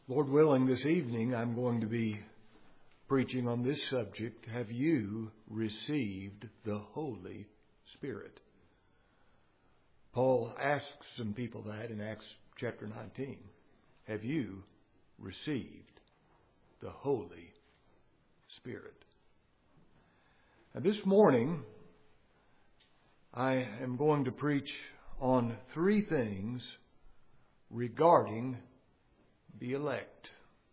Lord willing, this evening I'm going to be preaching on this subject. Have you received the Holy Spirit? Paul asks some people that in Acts chapter 19. Have you received the Holy Spirit? And this morning, I am going to preach on three things regarding the elect.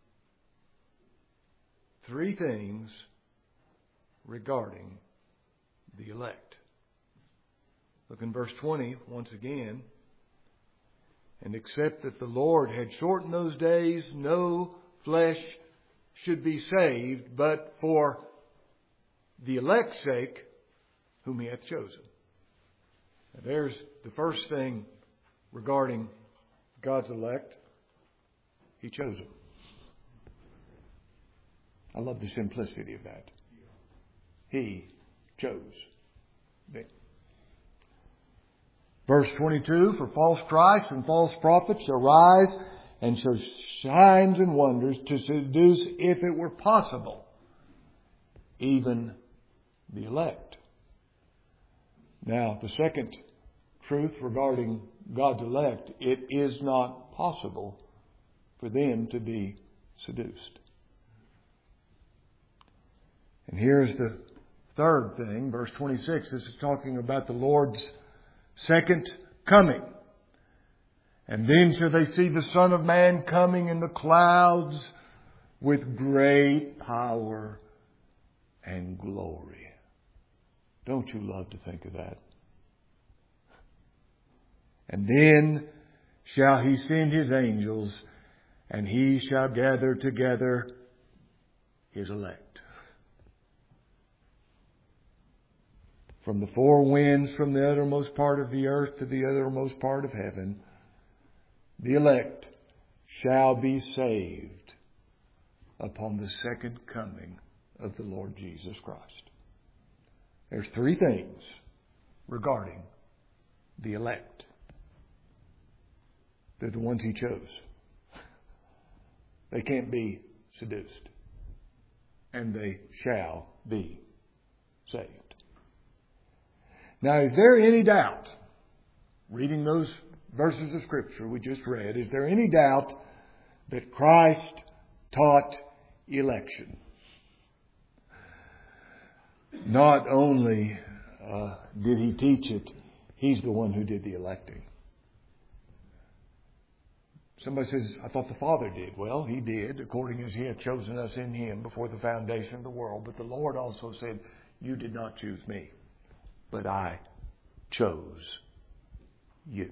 Three things regarding the elect. Look in verse 20 once again. And except that the Lord had shortened those days, no flesh should be saved, but for the elect's sake, whom He hath chosen. Now there's the first thing regarding God's elect. He chose them. I love the simplicity of that. He chose them. Verse 22, for false Christs and false prophets shall rise and show signs and wonders to seduce, if it were possible, even the elect. Now, the second truth regarding God's elect, it is not possible for them to be seduced. And here's the third thing, verse 26. This is talking about the Lord's second coming. And then shall they see the Son of Man coming in the clouds with great power and glory. Don't you love to think of that? And then shall He send His angels, and He shall gather together His elect. From the four winds, from the uttermost part of the earth to the uttermost part of heaven, the elect shall be saved upon the second coming of the Lord Jesus Christ. There's three things regarding the elect. They're the ones He chose. They can't be seduced. And they shall be saved. Now, is there any doubt, reading those verses of Scripture we just read, is there any doubt that Christ taught election? Not only did He teach it, He's the one who did the electing. Somebody says, I thought the Father did. Well, He did, according as He had chosen us in Him before the foundation of the world. But the Lord also said, you did not choose me, but I chose you.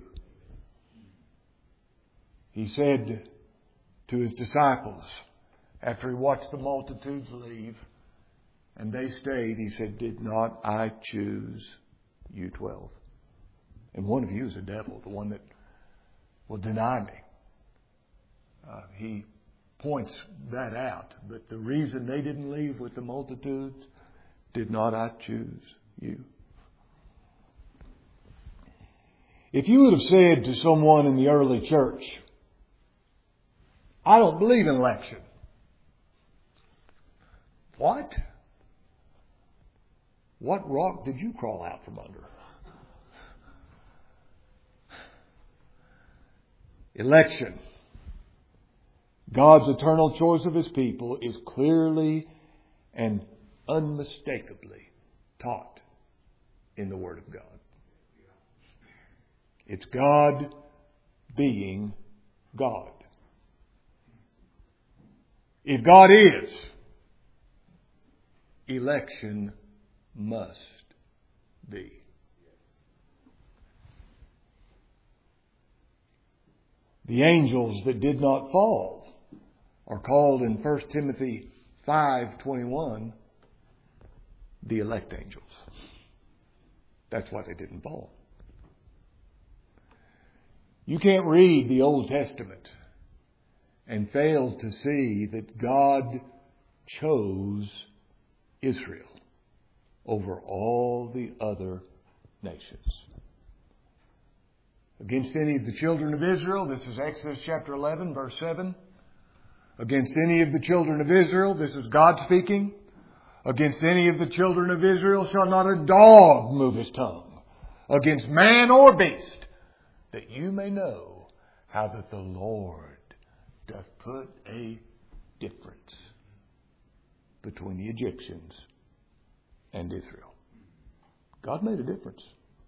He said to His disciples, after He watched the multitudes leave, and they stayed, He said, did not I choose you 12? And one of you is a devil, the one that will deny me. He points that out. But the reason they didn't leave with the multitudes, did not I choose you? If you would have said to someone in the early church, I don't believe in election. What? What rock did you crawl out from under? Election. God's eternal choice of His people is clearly and unmistakably taught in the Word of God. It's God being God. If God is, election must be. The angels that did not fall are called in 1 Timothy 5:21 the elect angels. That's why they didn't fall. You can't read the Old Testament and fail to see that God chose Israel over all the other nations. Against any of the children of Israel, this is Exodus chapter 11, verse 7. Against any of the children of Israel, this is God speaking, against any of the children of Israel shall not a dog move his tongue, against man or beast, that you may know how that the Lord doth put a difference between the Egyptians and Israel. God made a difference.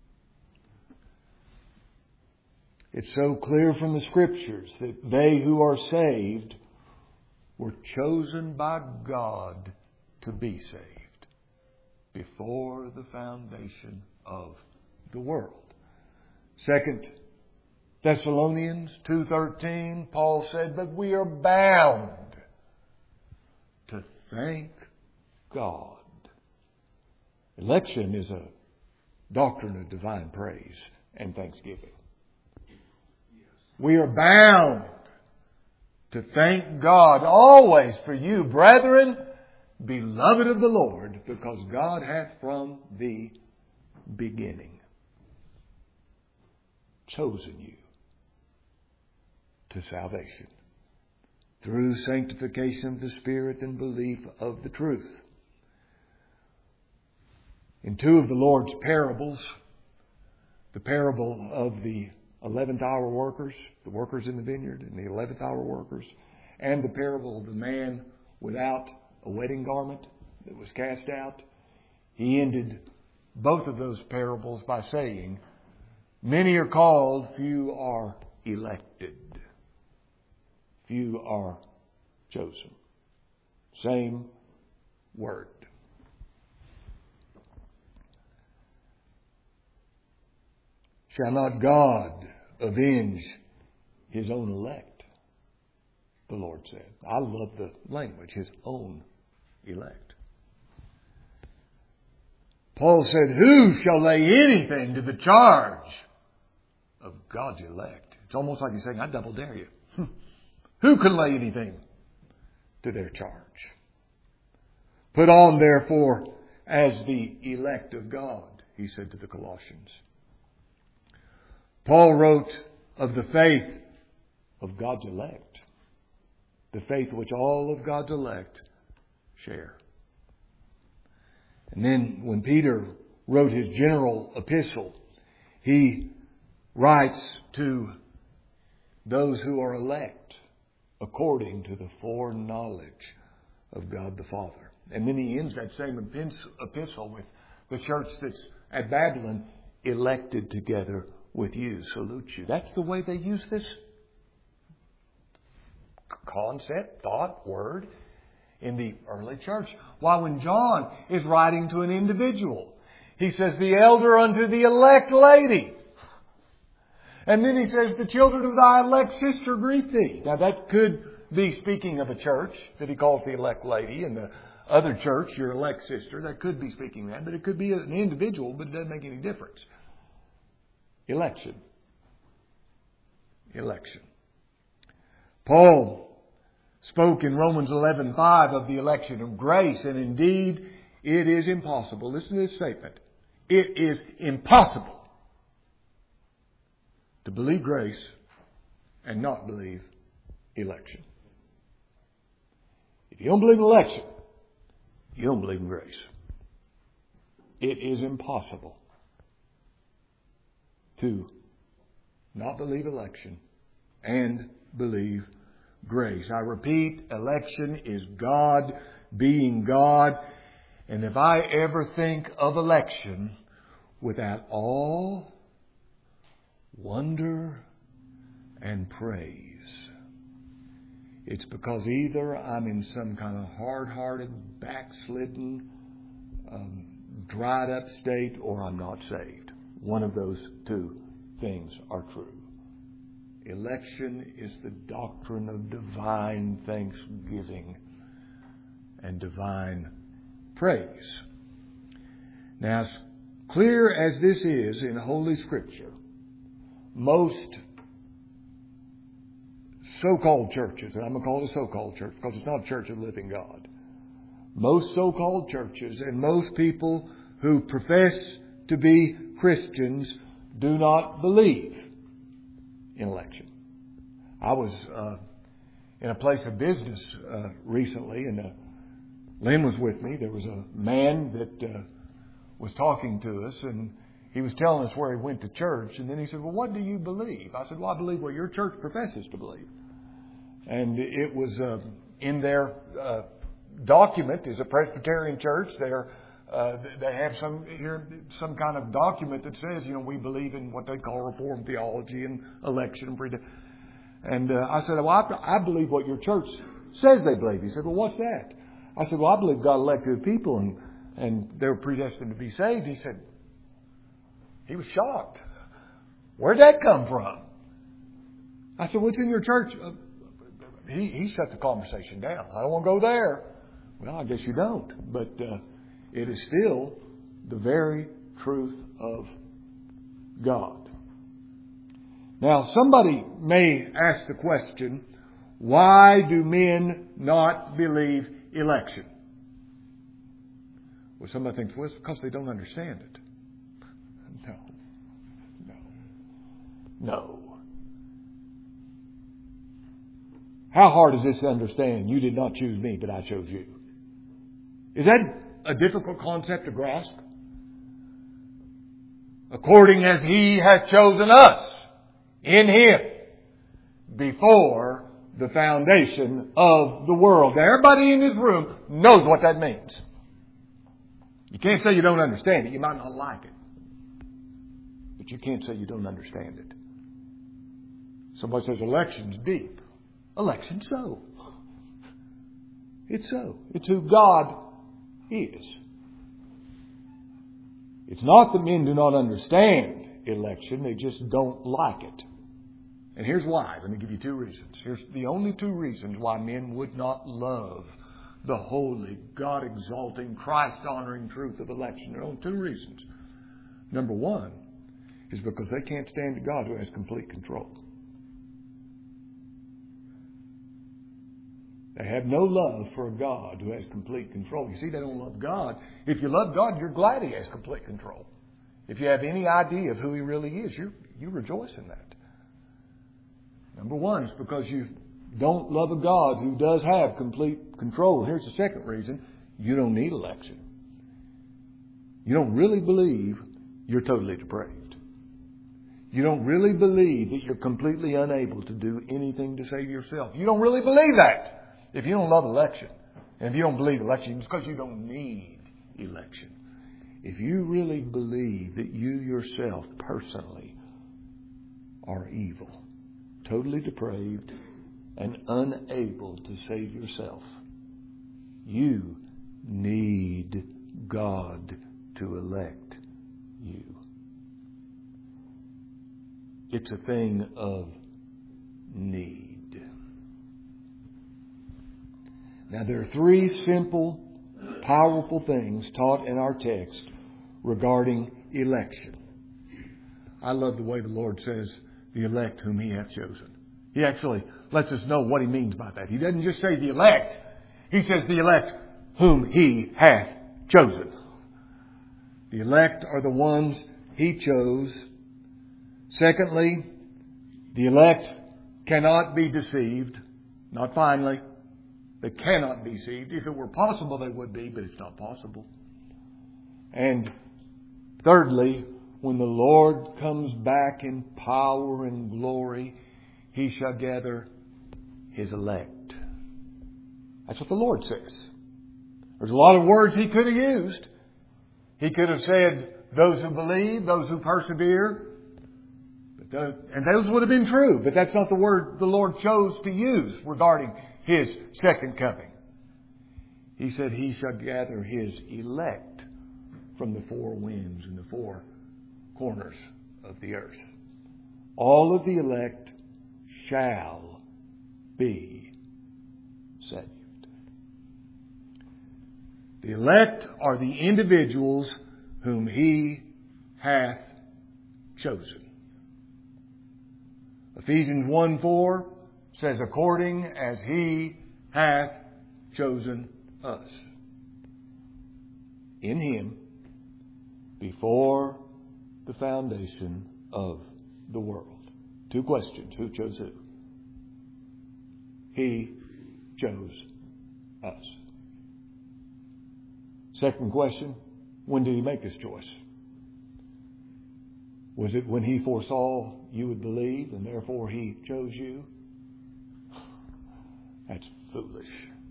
It's so clear from the Scriptures that they who are saved were chosen by God to be saved before the foundation of the world. 2 Thessalonians 2:13, Paul said, but we are bound to thank God. Election is a doctrine of divine praise and thanksgiving. We are bound to thank God always for you, brethren, beloved of the Lord, because God hath from the beginning chosen you to salvation through sanctification of the Spirit and belief of the truth. In two of the Lord's parables, the parable of the 11th hour workers, the workers in the vineyard, and the 11th hour workers, and the parable of the man without a wedding garment that was cast out, he ended both of those parables by saying, many are called, few are elected. Few are chosen. Same word. Shall not God avenge His own elect? The Lord said. I love the language, His own elect. Paul said, who shall lay anything to the charge of God's elect? It's almost like he's saying, I double dare you. Who can lay anything to their charge? Put on, therefore, as the elect of God, he said to the Colossians. Paul wrote of the faith of God's elect, the faith which all of God's elect share. And then when Peter wrote his general epistle, he writes to those who are elect according to the foreknowledge of God the Father. And then he ends that same epistle with the church that's at Babylon, elected together with you. Salute you. That's the way they use this concept, thought, word in the early church. Why, when John is writing to an individual, he says, the elder unto the elect lady. And then he says, the children of thy elect sister greet thee. Now that could be speaking of a church that he calls the elect lady, and the other church, your elect sister. That could be speaking of that, but it could be an individual, but it doesn't make any difference. Election. Election. Paul spoke in Romans 11:5 of the election of grace, and indeed it is impossible. Listen to this statement. It is impossible to believe grace and not believe election. If you don't believe in election, you don't believe in grace. It is impossible to not believe election and believe grace. I repeat, election is God being God. And if I ever think of election without awe, wonder, and praise, it's because either I'm in some kind of hard-hearted, backslidden, dried up state, or I'm not saved. One of those two things are true. Election is the doctrine of divine thanksgiving and divine praise. Now, as clear as this is in Holy Scripture, most so-called churches, and I'm going to call it a so-called church because it's not a church of the living God. Most so-called churches and most people who profess to be Christians do not believe in election. I was in a place of business recently, and Lynn was with me. There was a man that was talking to us, and he was telling us where he went to church. And then he said, well, what do you believe? I said, well, I believe what your church professes to believe. And it was in their document is a Presbyterian church. They have some kind of document that says, we believe in what they call Reformed theology and election and predestination. And I said, well, I believe what your church says they believe. He said, well, what's that? I said, well, I believe God elected people and they're predestined to be saved. He said, he was shocked. Where'd that come from? I said, what's in your church? He shut the conversation down. I don't want to go there. Well, I guess you don't. But it is still the very truth of God. Now, somebody may ask the question, why do men not believe election? Well, somebody thinks, well, it's because they don't understand it. No. How hard is this to understand? You did not choose me, but I chose you. Is that a difficult concept to grasp? According as He hath chosen us in Him before the foundation of the world. Now, everybody in this room knows what that means. You can't say you don't understand it. You might not like it. But you can't say you don't understand it. Somebody says election's deep. Election's so. It's so. It's who God is. It's not that men do not understand election. They just don't like it. And here's why. Let me give you two reasons. Here's the only two reasons why men would not love the holy, God-exalting, Christ-honoring truth of election. There are only two reasons. Number one is because they can't stand a God who has complete control. They have no love for a God who has complete control. You see, they don't love God. If you love God, you're glad He has complete control. If you have any idea of who He really is, you rejoice in that. Number one is because you don't love a God who does have complete control. Here's the second reason. You don't need election. You don't really believe you're totally depraved. You don't really believe that you're completely unable to do anything to save yourself. You don't really believe that. If you don't love election, and if you don't believe election, it's because you don't need election. If you really believe that you yourself personally are evil, totally depraved, and unable to save yourself, you need God to elect you. It's a thing of need. Now, there are three simple, powerful things taught in our text regarding election. I love the way the Lord says, the elect whom He hath chosen. He actually lets us know what He means by that. He doesn't just say the elect. He says the elect whom He hath chosen. The elect are the ones He chose. Secondly, the elect cannot be deceived. Not finally. They cannot be deceived. If it were possible, they would be, but it's not possible. And thirdly, when the Lord comes back in power and glory, He shall gather His elect. That's what the Lord says. There's a lot of words He could have used. He could have said, those who believe, those who persevere. And those would have been true. But that's not the word the Lord chose to use regarding His second coming. He said He shall gather His elect from the four winds and the four corners of the earth. All of the elect shall be saved. The elect are the individuals whom He hath chosen. Ephesians 1:4 says, according as He hath chosen us in Him before the foundation of the world. Two questions. Who chose who? He chose us. Second question, when did He make this choice? Was it when He foresaw you would believe and therefore He chose you? That's foolish.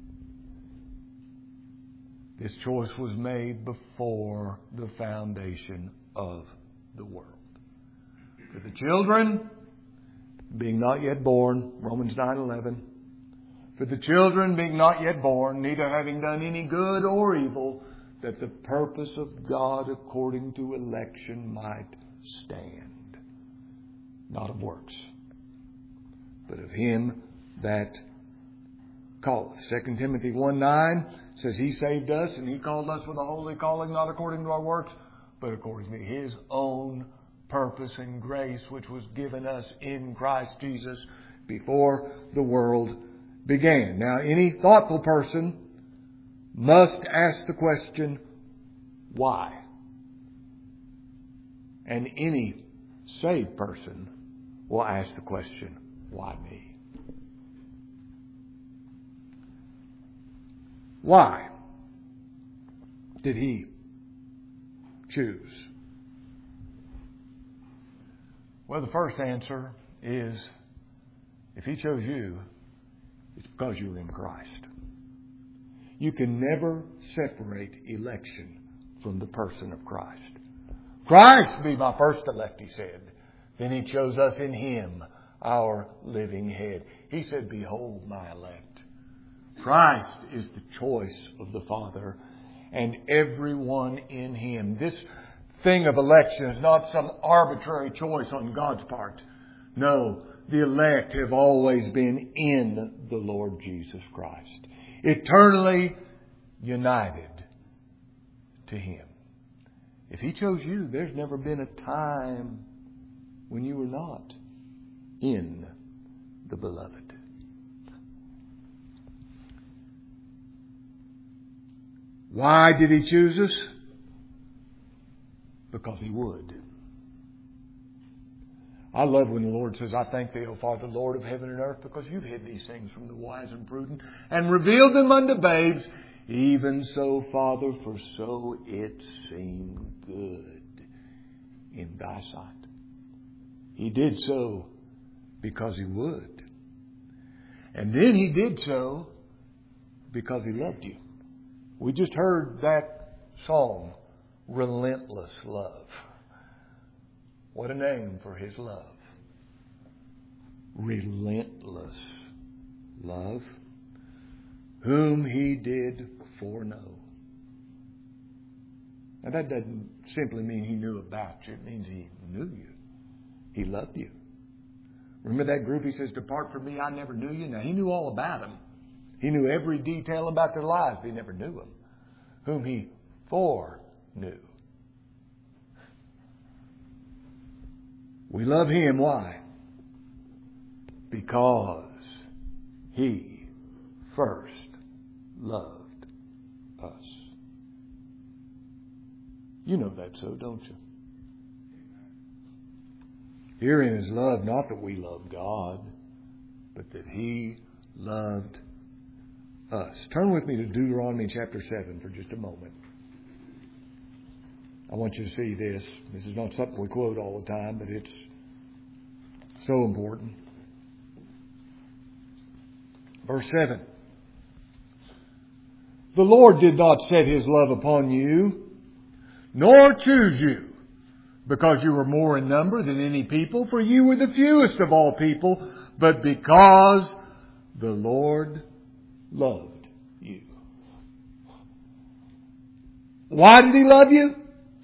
This choice was made before the foundation of the world. For the children, being not yet born, Romans 9:11. For the children being not yet born, neither having done any good or evil, that the purpose of God according to election might stand. Not of works, but of Him that calleth. 2 Timothy 1:9 says He saved us and He called us with a holy calling, not according to our works, but according to His own purpose and grace, which was given us in Christ Jesus before the world began. Now, any thoughtful person must ask the question, why? And any saved person will ask the question, why me? Why did He choose? Well, the first answer is, if He chose you, it's because you're in Christ. You can never separate election from the person of Christ. Christ be my first elect, He said. Then He chose us in Him, our living head. He said, behold my elect. Christ is the choice of the Father and everyone in Him. This thing of election is not some arbitrary choice on God's part. No, the elect have always been in the Lord Jesus Christ, eternally united to Him. If He chose you, there's never been a time when you were not in the Beloved. Why did He choose us? Because He would. I love when the Lord says, I thank Thee, O Father, Lord of heaven and earth, because You've hid these things from the wise and prudent and revealed them unto babes. Even so, Father, for so it seemed good in Thy sight. He did so because He would. And then He did so because He loved you. We just heard that song, Relentless Love. What a name for His love. Relentless love, whom He did foreknow. Now that doesn't simply mean He knew about you. It means He knew you. He loved you. Remember that group? He says, depart from me, I never knew you. Now He knew all about them. He knew every detail about their lives, but He never knew them. Whom He foreknew. We love Him. Why? Because He first loved us. You know that so, don't you? Herein is love, not that we love God, but that He loved us. Turn with me to Deuteronomy chapter 7 for just a moment. I want you to see this. This is not something we quote all the time, but it's so important. Verse 7. The Lord did not set His love upon you, nor choose you, because you were more in number than any people, for you were the fewest of all people, but because the Lord loved you. Why did He love you?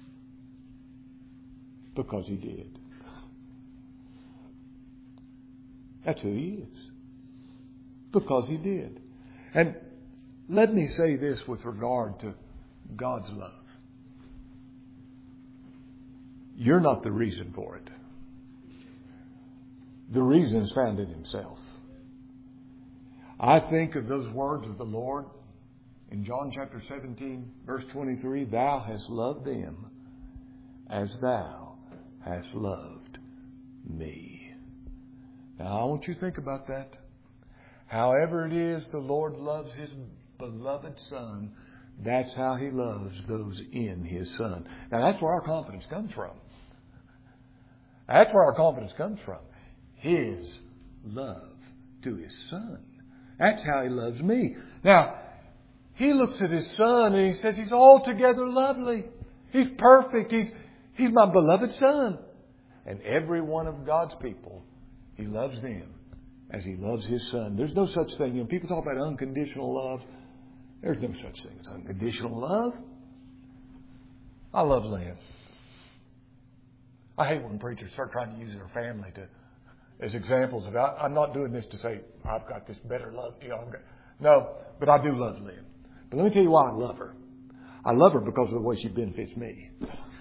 Because He did. That's who He is. Because He did. And let me say this with regard to God's love. You're not the reason for it. The reason is found in Himself. I think of those words of the Lord in John chapter 17, verse 23, Thou hast loved them as Thou hast loved me. Now I want you to think about that. However it is the Lord loves His beloved Son, that's how He loves those in His Son. Now that's where our confidence comes from. That's where our confidence comes from. His love to His Son. That's how He loves me. Now, He looks at His Son and He says He's altogether lovely. He's perfect. He's my beloved Son. And every one of God's people, He loves them as He loves His Son. There's no such thing. You know, people talk about unconditional love. There's no such thing as unconditional love. I love Lynn. I hate when preachers start trying to use their family as examples of. I'm not doing this to say I've got this better love. No, but I do love Lynn. But let me tell you why I love her. I love her because of the way she benefits me.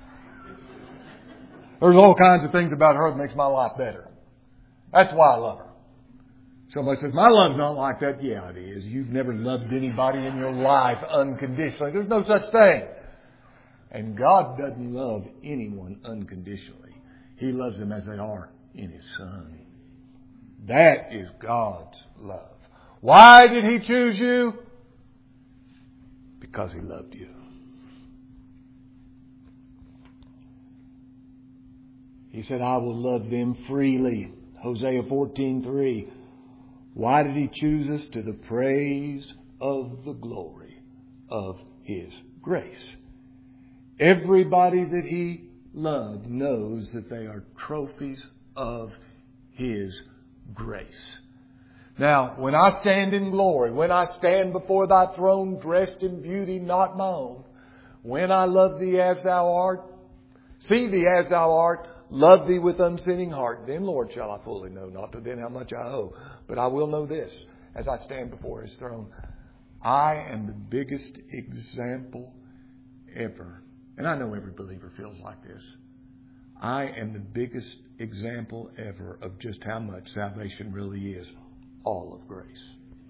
There's all kinds of things about her that makes my life better. That's why I love her. Somebody says, my love's not like that. Yeah, it is. You've never loved anybody in your life unconditionally. There's no such thing. And God doesn't love anyone unconditionally. He loves them as they are in His Son. That is God's love. Why did He choose you? Because He loved you. He said, I will love them freely. Hosea 14:3. Why did He choose us? To the praise of the glory of His grace. Everybody that He loved knows that they are trophies of His grace. Now, when I stand in glory, when I stand before Thy throne dressed in beauty not my own, when I love Thee as Thou art, see Thee as Thou art, love Thee with unsinning heart, then, Lord, shall I fully know, not to then how much I owe, but I will know this, as I stand before His throne. I am the biggest example ever. And I know every believer feels like this. I am the biggest example ever of just how much salvation really is. All of grace.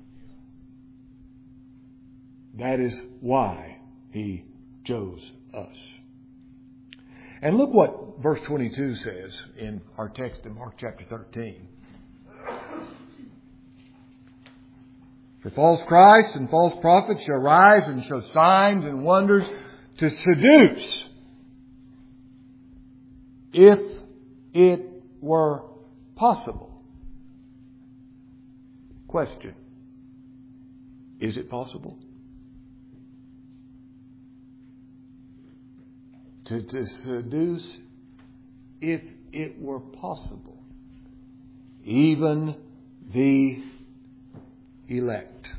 That is why He chose us. And look what verse 22 says in our text in Mark chapter 13. For false Christs and false prophets shall rise and show signs and wonders to seduce, if it were possible. Question. Is it possible? To seduce, if it were possible, even the elect.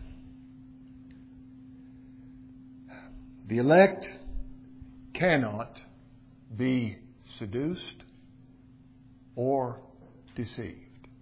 The elect cannot be seduced or deceived.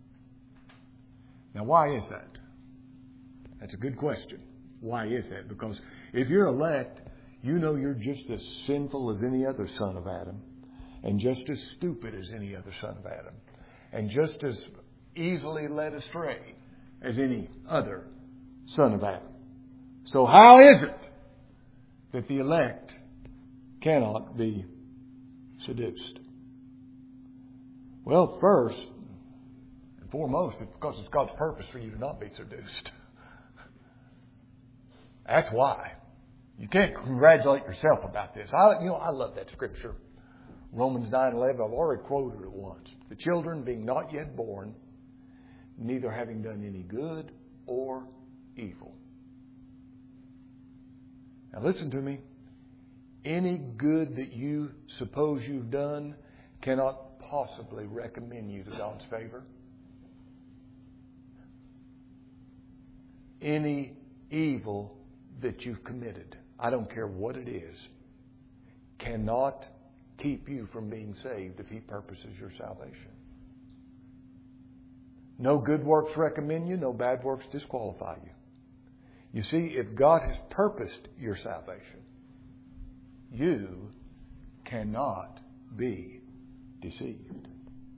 Now, why is that? That's a good question. Why is that? Because if you're elect, you know you're just as sinful as any other son of Adam, and just as stupid as any other son of Adam, and just as easily led astray as any other son of Adam. So how is it that the elect cannot be seduced? Well, first and foremost, it's because it's God's purpose for you to not be seduced. That's why. You can't congratulate yourself about this. I love that scripture. Romans 9:11, I've already quoted it once. The children being not yet born, neither having done any good or evil. Now listen to me. Any good that you suppose you've done cannot possibly recommend you to God's favor. Any evil that you've committed, I don't care what it is, cannot keep you from being saved if He purposes your salvation. No good works recommend you, no bad works disqualify you. You see, if God has purposed your salvation, you cannot be deceived.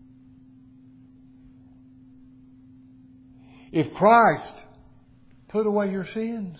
If Christ put away your sins,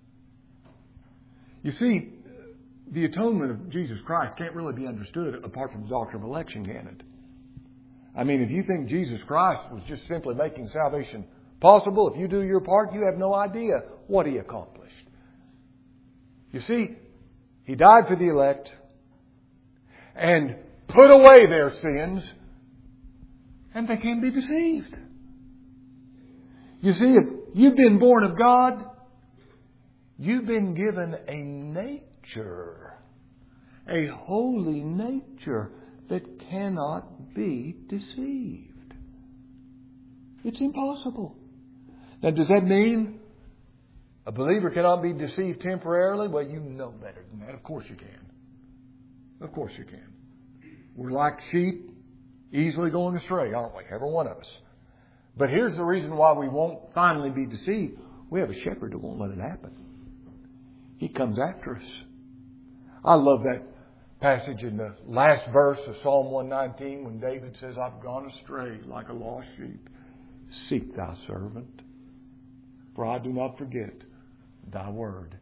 you see, the atonement of Jesus Christ can't really be understood apart from the doctrine of election, can it? I mean, if you think Jesus Christ was just simply making salvation possible, if you do your part, you have no idea what He accomplished. You see, He died for the elect and put away their sins, and they can be deceived. You see, if you've been born of God, you've been given a nature, a holy nature that cannot be deceived. It's impossible. Now, does that mean a believer cannot be deceived temporarily? Well, you know better than that. Of course you can. Of course you can. We're like sheep, easily going astray, aren't we? Every one of us. But here's the reason why we won't finally be deceived. We have a shepherd that won't let it happen. He comes after us. I love that passage in the last verse of Psalm 119 when David says, I've gone astray like a lost sheep. Seek thy servant, for I do not forget thy word.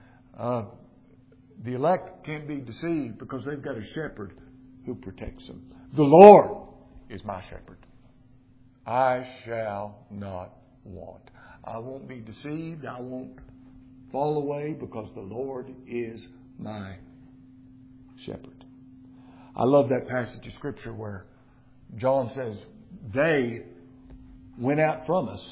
The elect can't be deceived because they've got a shepherd who protects them. The Lord is my shepherd. I shall not want. I won't be deceived. I won't fall away because the Lord is my shepherd. I love that passage of Scripture where John says, they went out from us,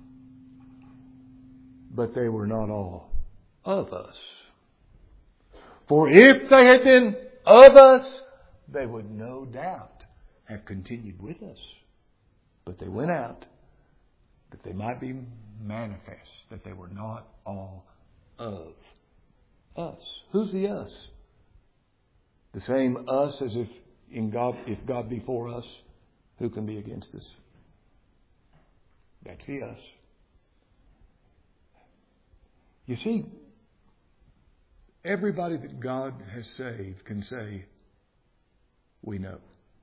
but they were not all of us. For if they had been of us, they would no doubt have continued with us. But they went out that they might be manifest, that they were not all of us. Who's the us? The same us as if God be for us, who can be against us? That's the us. You see, everybody that God has saved can say, we know.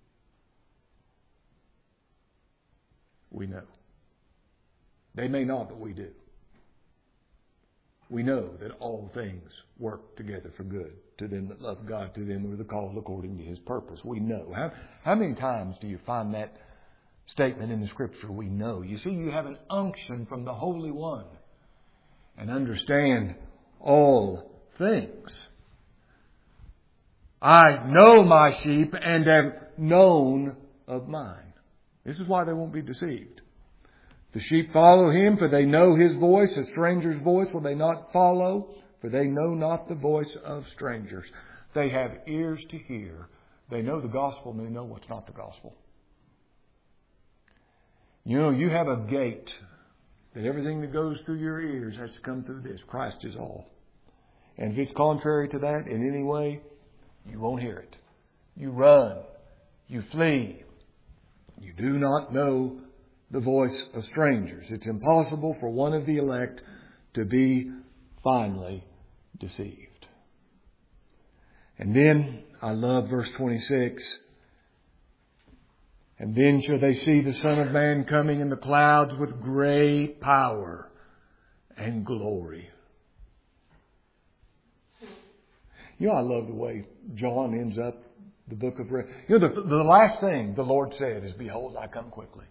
We know. They may not, but we do. We know that all things work together for good to them that love God, to them who are the called according to His purpose. We know. How many times do you find that statement in the Scripture? We know. You see, you have an unction from the Holy One and understand all things. I know my sheep and am known of mine. This is why they won't be deceived. The sheep follow Him, for they know His voice. A stranger's voice will they not follow, for they know not the voice of strangers. They have ears to hear. They know the gospel and they know what's not the gospel. You know, you have a gate that everything that goes through your ears has to come through this. Christ is all. And if it's contrary to that in any way, you won't hear it. You run. You flee. You do not know the voice of strangers. It's impossible for one of the elect to be finally deceived. And then, I love verse 26. And then shall they see the Son of Man coming in the clouds with great power and glory. You know, I love the way John ends up the book of Revelation. You know, the last thing the Lord said is, behold, I come quickly.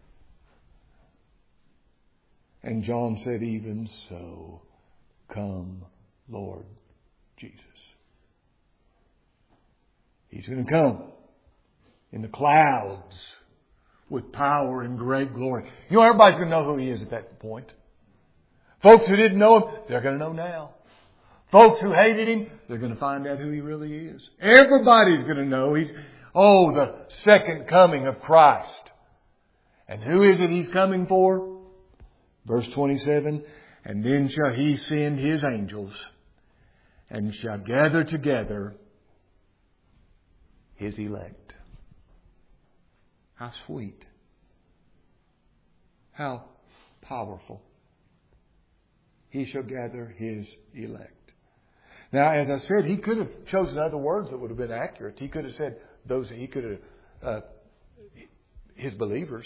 And John said, even so, come, Lord Jesus. He's going to come in the clouds with power and great glory. You know, everybody's going to know who He is at that point. Folks who didn't know Him, they're going to know now. Folks who hated Him, they're going to find out who He really is. Everybody's going to know He's, the second coming of Christ. And who is it He's coming for? Verse 27, and then shall He send His angels and shall gather together His elect. How sweet. How powerful. He shall gather His elect. Now, as I said, He could have chosen other words that would have been accurate. He could have said His believers.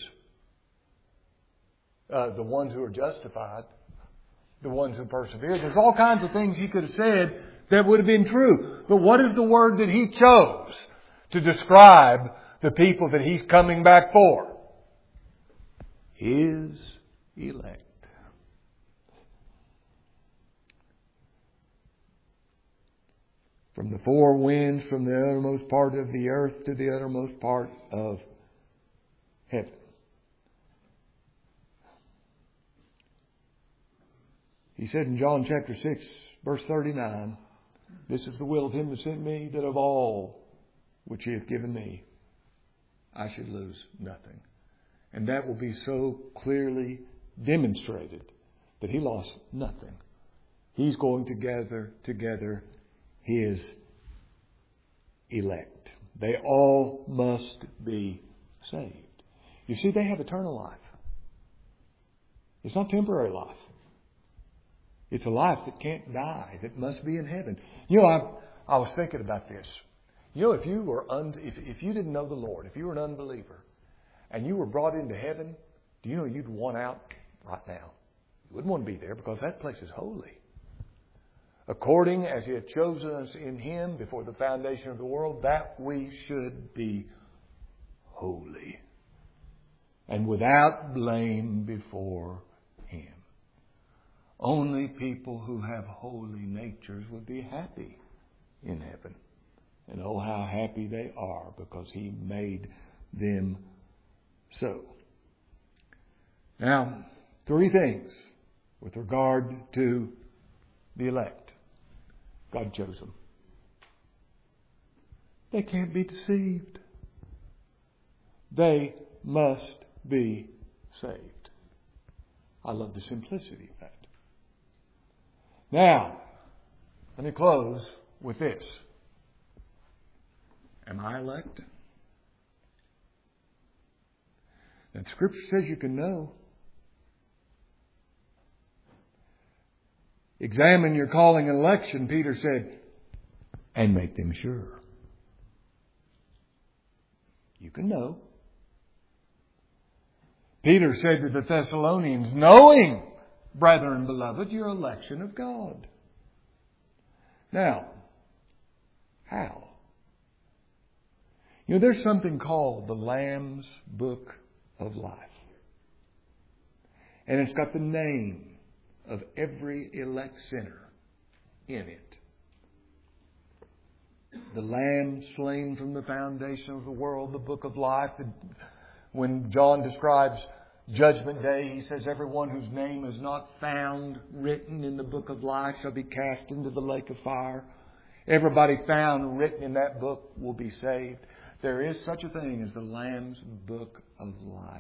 The ones who are justified. The ones who persevere. There's all kinds of things He could have said that would have been true. But what is the word that He chose to describe the people that He's coming back for? His elect. from the four winds, from the uttermost part of the earth to the uttermost part of heaven. He said in John chapter 6, verse 39, "This is the will of him that sent me, that of all which he hath given me, I should lose nothing." And that will be so clearly demonstrated that he lost nothing. He's going to gather together his elect. They all must be saved. You see, they have eternal life. It's not temporary life. It's a life that can't die, that must be in heaven. You know, I was thinking about this. You know, if you didn't know the Lord, if you were an unbeliever, and you were brought into heaven, do you know you'd want out right now? You wouldn't want to be there because that place is holy. According as He hath chosen us in Him before the foundation of the world, that we should be holy and without blame before Him. Only people who have holy natures would be happy in heaven. And oh, how happy they are because He made them so. Now, three things with regard to the elect. God chose them. They can't be deceived. They must be saved. I love the simplicity of that. Now, let me close with this. Am I elect? And Scripture says you can know. Examine your calling and election, Peter said, and make them sure. You can know. Peter said to the Thessalonians, knowing, brethren beloved, your election of God. Now, how? You know, there's something called the Lamb's Book of Life. And it's got the name of every elect sinner in it. The Lamb slain from the foundation of the world, the Book of Life. When John describes Judgment Day, he says, everyone whose name is not found written in the Book of Life shall be cast into the lake of fire. Everybody found written in that book will be saved. There is such a thing as the Lamb's Book of Life.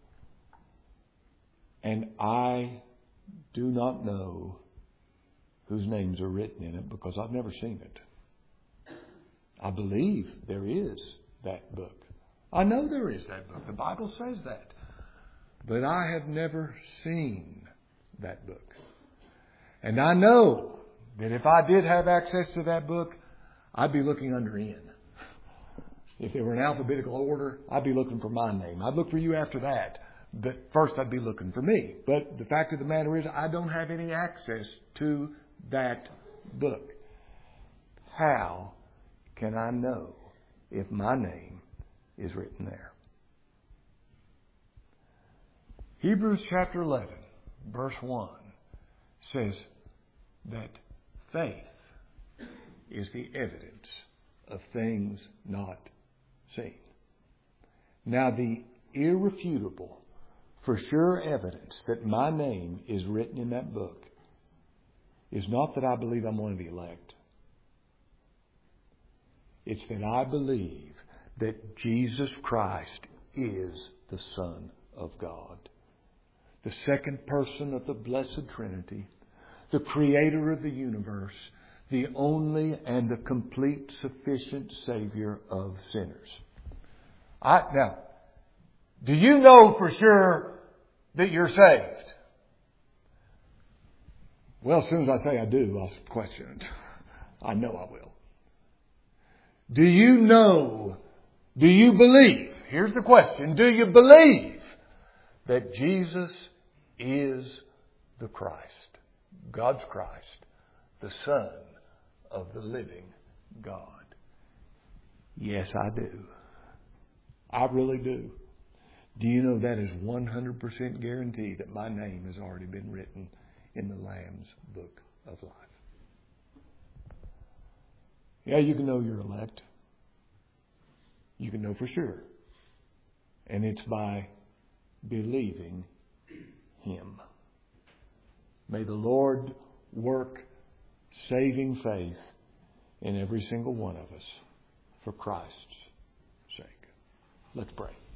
And I do not know whose names are written in it because I've never seen it. I believe there is that book. I know there is that book. The Bible says that. But I have never seen that book. And I know that if I did have access to that book, I'd be looking under N. If they were in alphabetical order, I'd be looking for my name. I'd look for you after that. But first I'd be looking for me. But the fact of the matter is I don't have any access to that book. How can I know if my name is written there? Hebrews chapter 11, verse 1 says that faith is the evidence of things not seen. Now the irrefutable, for sure evidence that my name is written in that book is not that I believe I'm one of the elect. It's that I believe that Jesus Christ is the Son of God. The second person of the Blessed Trinity, the Creator of the universe, the only and the complete sufficient Savior of sinners. Now, do you know for sure that you're saved? Well, as soon as I say I do, I'll question it. I know I will. Do you know, do you believe, here's the question, do you believe that Jesus is the Christ, God's Christ, the Son of the living God? Yes, I do. I really do. Do you know that is 100% guarantee that my name has already been written in the Lamb's Book of Life? Yeah, you can know you're elect. You can know for sure. And it's by believing Him. May the Lord work saving faith in every single one of us for Christ's sake. Let's pray.